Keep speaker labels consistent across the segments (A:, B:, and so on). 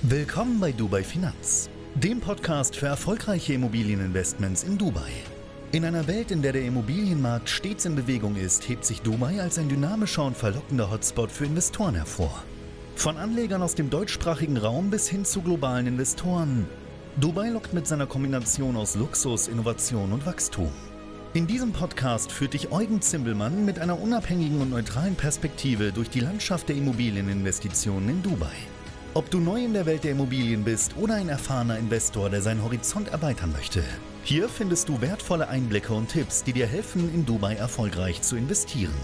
A: Willkommen bei Dubai Finanz, dem Podcast für erfolgreiche Immobilieninvestments in Dubai. In einer Welt, in der der Immobilienmarkt stets in Bewegung ist, hebt sich Dubai als ein dynamischer und verlockender Hotspot für Investoren hervor. Von Anlegern aus dem deutschsprachigen Raum bis hin zu globalen Investoren. Dubai lockt mit seiner Kombination aus Luxus, Innovation und Wachstum. In diesem Podcast führt dich Eugen Zimbelmann mit einer unabhängigen und neutralen Perspektive durch die Landschaft der Immobilieninvestitionen in Dubai. Ob du neu in der Welt der Immobilien bist oder ein erfahrener Investor, der seinen Horizont erweitern möchte, hier findest du wertvolle Einblicke und Tipps, die dir helfen, in Dubai erfolgreich zu investieren.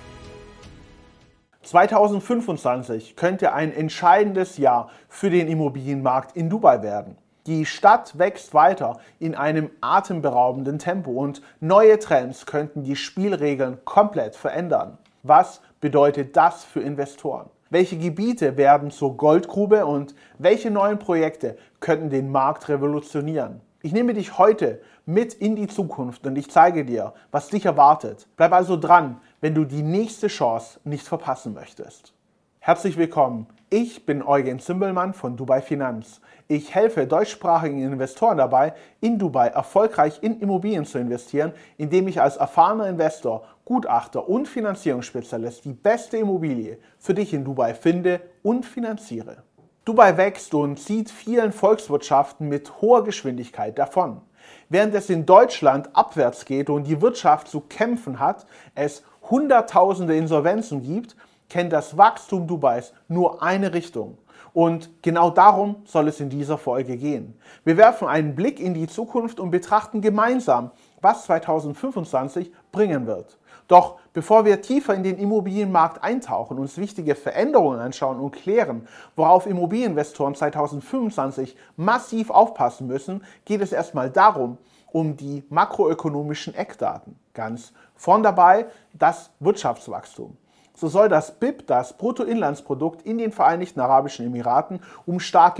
B: 2025 könnte ein entscheidendes Jahr für den Immobilienmarkt in Dubai werden. Die Stadt wächst weiter in einem atemberaubenden Tempo und neue Trends könnten die Spielregeln komplett verändern. Was bedeutet das für Investoren? Welche Gebiete werden zur Goldgrube und welche neuen Projekte könnten den Markt revolutionieren? Ich nehme dich heute mit in die Zukunft und ich zeige dir, was dich erwartet. Bleib also dran, wenn du die nächste Chance nicht verpassen möchtest. Herzlich willkommen, ich bin Eugen Zimbelmann von Dubai Finanz. Ich helfe deutschsprachigen Investoren dabei, in Dubai erfolgreich in Immobilien zu investieren, indem ich als erfahrener Investor, Gutachter und Finanzierungsspezialist die beste Immobilie für dich in Dubai finde und finanziere. Dubai wächst und zieht vielen Volkswirtschaften mit hoher Geschwindigkeit davon. Während es in Deutschland abwärts geht und die Wirtschaft zu kämpfen hat, es Hunderttausende Insolvenzen gibt, kennt das Wachstum Dubais nur eine Richtung. Und genau darum soll es in dieser Folge gehen. Wir werfen einen Blick in die Zukunft und betrachten gemeinsam, was 2025 bringen wird. Doch bevor wir tiefer in den Immobilienmarkt eintauchen, uns wichtige Veränderungen anschauen und klären, worauf Immobilieninvestoren 2025 massiv aufpassen müssen, geht es erstmal darum, um die makroökonomischen Eckdaten. Ganz vorn dabei das Wirtschaftswachstum. So soll das BIP, das Bruttoinlandsprodukt in den Vereinigten Arabischen Emiraten, um starke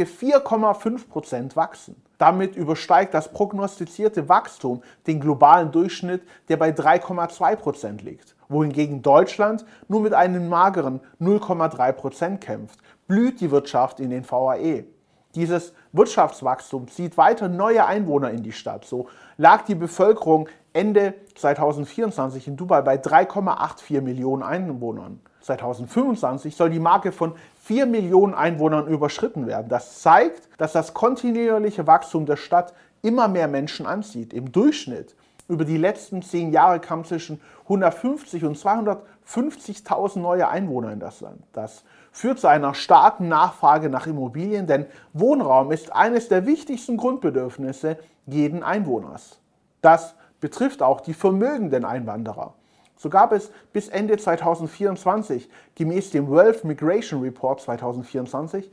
B: 4,5% wachsen. Damit übersteigt das prognostizierte Wachstum den globalen Durchschnitt, der bei 3,2% liegt, wohingegen Deutschland nur mit einem mageren 0,3% kämpft, blüht die Wirtschaft in den VAE. Dieses Wirtschaftswachstum zieht weiter neue Einwohner in die Stadt. So lag die Bevölkerung Ende 2024 in Dubai bei 3,84 Millionen Einwohnern. 2025 soll die Marke von 4 Millionen Einwohnern überschritten werden. Das zeigt, dass das kontinuierliche Wachstum der Stadt immer mehr Menschen anzieht. Im Durchschnitt über die letzten 10 Jahre kamen zwischen 150 und 250.000 neue Einwohner in das Land. Das führt zu einer starken Nachfrage nach Immobilien, denn Wohnraum ist eines der wichtigsten Grundbedürfnisse jeden Einwohners. Das betrifft auch die vermögenden Einwanderer. So gab es bis Ende 2024 gemäß dem Wealth Migration Report 2024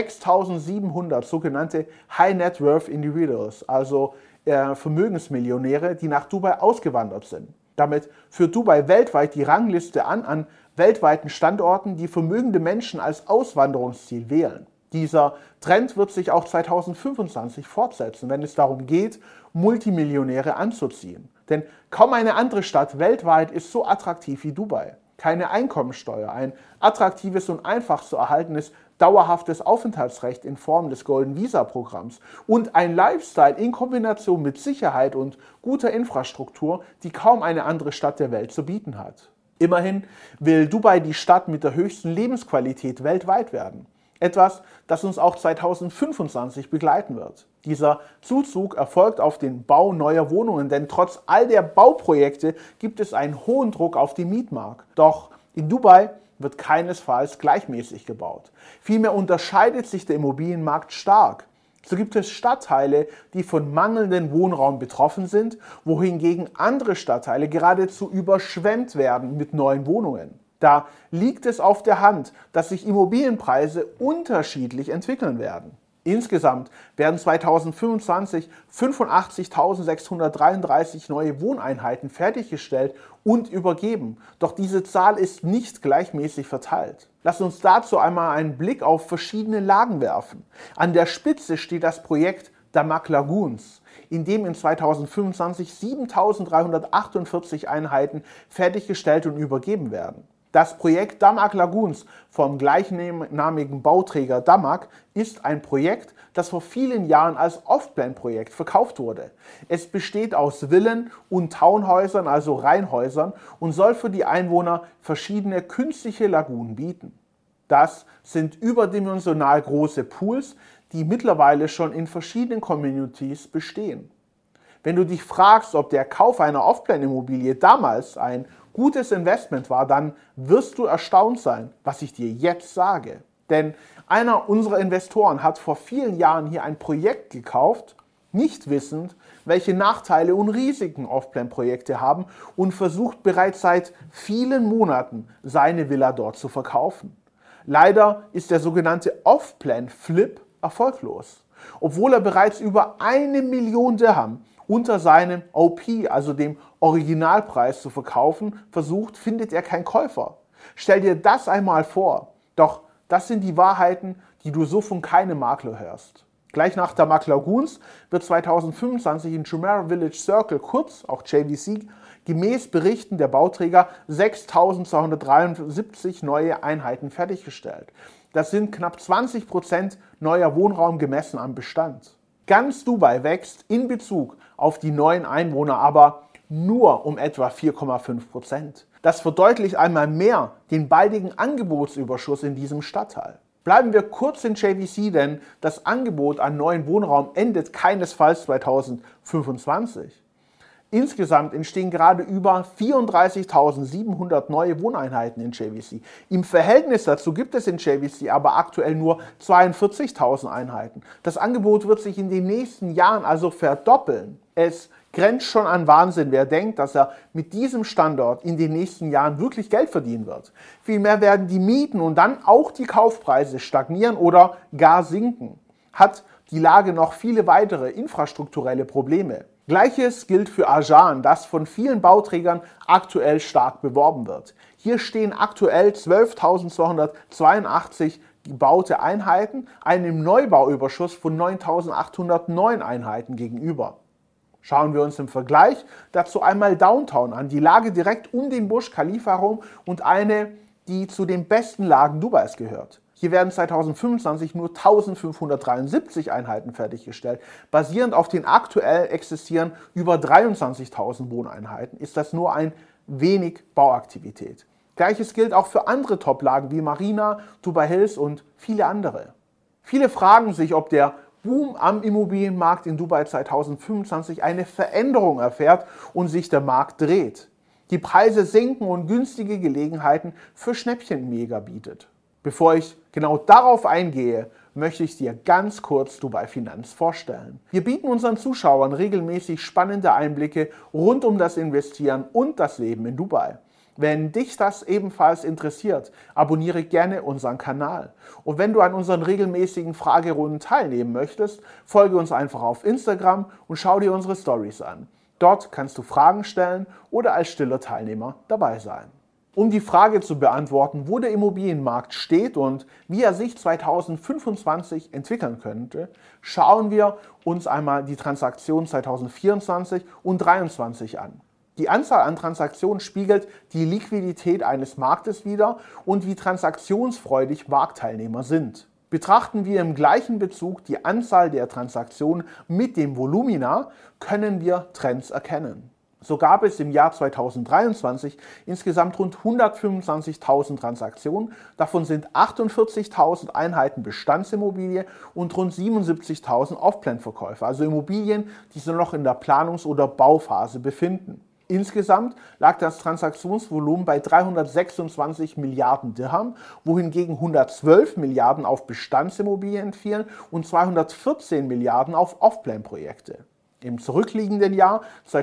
B: 6.700 sogenannte High Net Worth Individuals, also Vermögensmillionäre, die nach Dubai ausgewandert sind. Damit führt Dubai weltweit die Rangliste an weltweiten Standorten, die vermögende Menschen als Auswanderungsziel wählen. Dieser Trend wird sich auch 2025 fortsetzen, wenn es darum geht, Multimillionäre anzuziehen. Denn kaum eine andere Stadt weltweit ist so attraktiv wie Dubai. Keine Einkommensteuer, ein attraktives und einfach zu erhaltenes dauerhaftes Aufenthaltsrecht in Form des Golden Visa Programms und ein Lifestyle in Kombination mit Sicherheit und guter Infrastruktur, die kaum eine andere Stadt der Welt zu bieten hat. Immerhin will Dubai die Stadt mit der höchsten Lebensqualität weltweit werden. Etwas, das uns auch 2025 begleiten wird. Dieser Zuzug erfolgt auf den Bau neuer Wohnungen, denn trotz all der Bauprojekte gibt es einen hohen Druck auf den Mietmarkt. Doch in Dubai wird keinesfalls gleichmäßig gebaut. Vielmehr unterscheidet sich der Immobilienmarkt stark. So gibt es Stadtteile, die von mangelndem Wohnraum betroffen sind, wohingegen andere Stadtteile geradezu überschwemmt werden mit neuen Wohnungen. Da liegt es auf der Hand, dass sich Immobilienpreise unterschiedlich entwickeln werden. Insgesamt werden 2025 85.633 neue Wohneinheiten fertiggestellt und übergeben. Doch diese Zahl ist nicht gleichmäßig verteilt. Lass uns dazu einmal einen Blick auf verschiedene Lagen werfen. An der Spitze steht das Projekt Damak Lagoons, in dem in 2025 7.348 Einheiten fertiggestellt und übergeben werden. Das Projekt Damac Lagoons vom gleichnamigen Bauträger Damac ist ein Projekt, das vor vielen Jahren als Off-Plan-Projekt verkauft wurde. Es besteht aus Villen und Townhäusern, also Reihenhäusern, und soll für die Einwohner verschiedene künstliche Lagunen bieten. Das sind überdimensional große Pools, die mittlerweile schon in verschiedenen Communities bestehen. Wenn du dich fragst, ob der Kauf einer Off-Plan-Immobilie damals ein gutes Investment war, dann wirst du erstaunt sein, was ich dir jetzt sage. Denn einer unserer Investoren hat vor vielen Jahren hier ein Projekt gekauft, nicht wissend, welche Nachteile und Risiken Off-Plan-Projekte haben, und versucht bereits seit vielen Monaten, seine Villa dort zu verkaufen. Leider ist der sogenannte Off-Plan-Flip erfolglos, obwohl er bereits über 1 Million Dirham unter seinem OP, also dem Originalpreis, zu verkaufen versucht, findet er keinen Käufer. Stell dir das einmal vor. Doch das sind die Wahrheiten, die du so von keinem Makler hörst. Gleich nach Damac Lagoons wird 2025 in Jumeirah Village Circle, kurz auch JVC, gemäß Berichten der Bauträger 6.273 neue Einheiten fertiggestellt. Das sind knapp 20% neuer Wohnraum gemessen am Bestand. Ganz Dubai wächst in Bezug auf die neuen Einwohner aber nur um etwa 4,5%. Das verdeutlicht einmal mehr den baldigen Angebotsüberschuss in diesem Stadtteil. Bleiben wir kurz in JVC, denn das Angebot an neuen Wohnraum endet keinesfalls 2025. Insgesamt entstehen gerade über 34.700 neue Wohneinheiten in JVC. Im Verhältnis dazu gibt es in JVC aber aktuell nur 42.000 Einheiten. Das Angebot wird sich in den nächsten Jahren also verdoppeln. Es grenzt schon an Wahnsinn, wer denkt, dass er mit diesem Standort in den nächsten Jahren wirklich Geld verdienen wird. Vielmehr werden die Mieten und dann auch die Kaufpreise stagnieren oder gar sinken. Hat die Lage noch viele weitere infrastrukturelle Probleme. Gleiches gilt für Ajan, das von vielen Bauträgern aktuell stark beworben wird. Hier stehen aktuell 12.282 gebaute Einheiten, einem Neubauüberschuss von 9.809 Einheiten gegenüber. Schauen wir uns im Vergleich dazu einmal Downtown an, die Lage direkt um den Burj Khalifa herum und eine, die zu den besten Lagen Dubais gehört. Hier werden 2025 nur 1573 Einheiten fertiggestellt. Basierend auf den aktuell existierenden über 23.000 Wohneinheiten ist das nur ein wenig Bauaktivität. Gleiches gilt auch für andere Toplagen wie Marina, Dubai Hills und viele andere. Viele fragen sich, ob der Boom am Immobilienmarkt in Dubai 2025 eine Veränderung erfährt und sich der Markt dreht. Die Preise sinken und günstige Gelegenheiten für Schnäppchenjäger bietet. Bevor ich genau darauf eingehe, möchte ich dir ganz kurz Dubai Finanz vorstellen. Wir bieten unseren Zuschauern regelmäßig spannende Einblicke rund um das Investieren und das Leben in Dubai. Wenn dich das ebenfalls interessiert, abonniere gerne unseren Kanal. Und wenn du an unseren regelmäßigen Fragerunden teilnehmen möchtest, folge uns einfach auf Instagram und schau dir unsere Stories an. Dort kannst du Fragen stellen oder als stiller Teilnehmer dabei sein. Um die Frage zu beantworten, wo der Immobilienmarkt steht und wie er sich 2025 entwickeln könnte, schauen wir uns einmal die Transaktionen 2024 und 2023 an. Die Anzahl an Transaktionen spiegelt die Liquidität eines Marktes wider und wie transaktionsfreudig Marktteilnehmer sind. Betrachten wir im gleichen Bezug die Anzahl der Transaktionen mit dem Volumina, können wir Trends erkennen. So gab es im Jahr 2023 insgesamt rund 125.000 Transaktionen, davon sind 48.000 Einheiten Bestandsimmobilie und rund 77.000 Off-Plan-Verkäufe, also Immobilien, die sich noch in der Planungs- oder Bauphase befinden. Insgesamt lag das Transaktionsvolumen bei 326 Milliarden Dirham, wohingegen 112 Milliarden auf Bestandsimmobilien fielen und 214 Milliarden auf Off-Plan-Projekte. Im zurückliegenden Jahr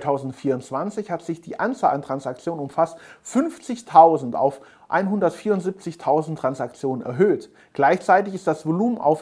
B: 2024 hat sich die Anzahl an Transaktionen um fast 50.000 auf 174.000 Transaktionen erhöht. Gleichzeitig ist das Volumen auf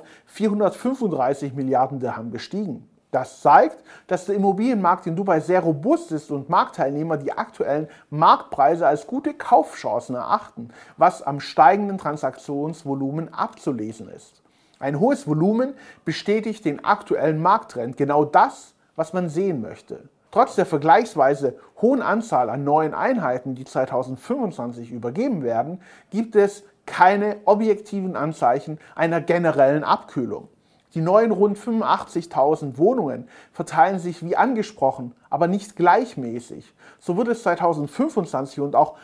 B: 435 Milliarden Dirham gestiegen. Das zeigt, dass der Immobilienmarkt in Dubai sehr robust ist und Marktteilnehmer die aktuellen Marktpreise als gute Kaufchancen erachten, was am steigenden Transaktionsvolumen abzulesen ist. Ein hohes Volumen bestätigt den aktuellen Markttrend, genau das, was man sehen möchte. Trotz der vergleichsweise hohen Anzahl an neuen Einheiten, die 2025 übergeben werden, gibt es keine objektiven Anzeichen einer generellen Abkühlung. Die neuen rund 85.000 Wohnungen verteilen sich wie angesprochen, aber nicht gleichmäßig. So wird es 2025 und auch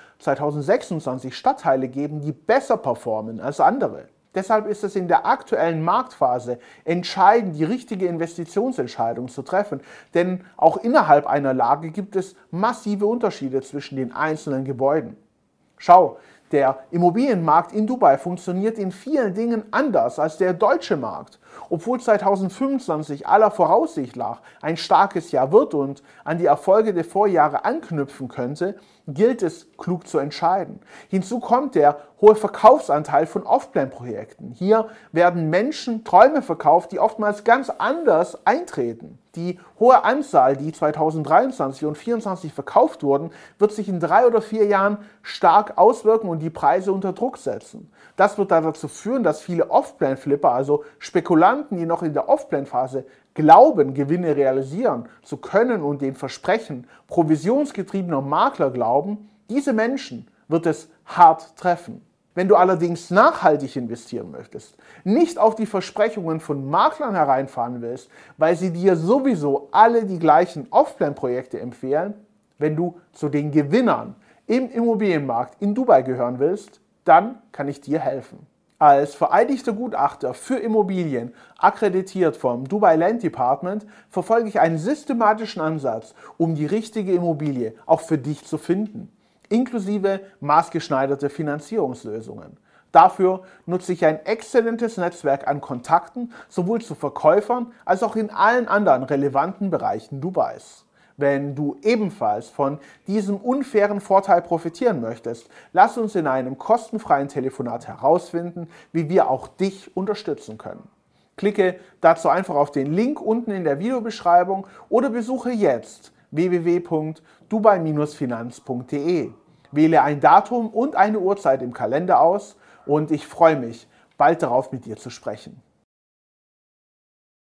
B: 2026 Stadtteile geben, die besser performen als andere. Deshalb ist es in der aktuellen Marktphase entscheidend, die richtige Investitionsentscheidung zu treffen, denn auch innerhalb einer Lage gibt es massive Unterschiede zwischen den einzelnen Gebäuden. Schau, der Immobilienmarkt in Dubai funktioniert in vielen Dingen anders als der deutsche Markt. Obwohl 2025 aller Voraussicht nach ein starkes Jahr wird und an die Erfolge der Vorjahre anknüpfen könnte, gilt es, klug zu entscheiden. Hinzu kommt der hohe Verkaufsanteil von Off-Plan-Projekten. Hier werden Menschen Träume verkauft, die oftmals ganz anders eintreten. Die hohe Anzahl, die 2023 und 2024 verkauft wurden, wird sich in 3 oder 4 Jahren stark auswirken und die Preise unter Druck setzen. Das wird dazu führen, dass viele Off-Plan-Flipper, also Spekulanten, die noch in der Off-Plan-Phase glauben, Gewinne realisieren zu können und den Versprechen provisionsgetriebener Makler glauben, diese Menschen wird es hart treffen. Wenn du allerdings nachhaltig investieren möchtest, nicht auf die Versprechungen von Maklern hereinfahren willst, weil sie dir sowieso alle die gleichen Off-Plan-Projekte empfehlen, wenn du zu den Gewinnern im Immobilienmarkt in Dubai gehören willst, dann kann ich dir helfen. Als vereidigter Gutachter für Immobilien, akkreditiert vom Dubai Land Department, verfolge ich einen systematischen Ansatz, um die richtige Immobilie auch für dich zu finden, inklusive maßgeschneiderte Finanzierungslösungen. Dafür nutze ich ein exzellentes Netzwerk an Kontakten, sowohl zu Verkäufern als auch in allen anderen relevanten Bereichen Dubais. Wenn du ebenfalls von diesem unfairen Vorteil profitieren möchtest, lass uns in einem kostenfreien Telefonat herausfinden, wie wir auch dich unterstützen können. Klicke dazu einfach auf den Link unten in der Videobeschreibung oder besuche jetzt www.dubai-finanz.de. Wähle ein Datum und eine Uhrzeit im Kalender aus und ich freue mich, bald darauf mit dir zu sprechen.